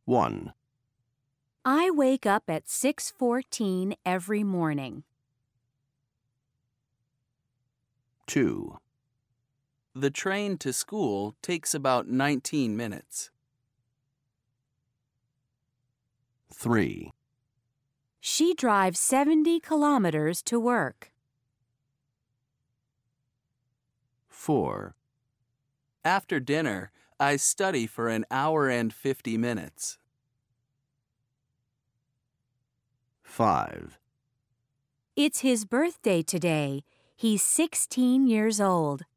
1, I wake up at 6:14 every morning. 2, The train to school takes about 19 minutes. 3, She drives 70 kilometers to work. 4, After dinner, I study for an hour and 50 minutes. 5, It's his birthday today. He's 16 years old.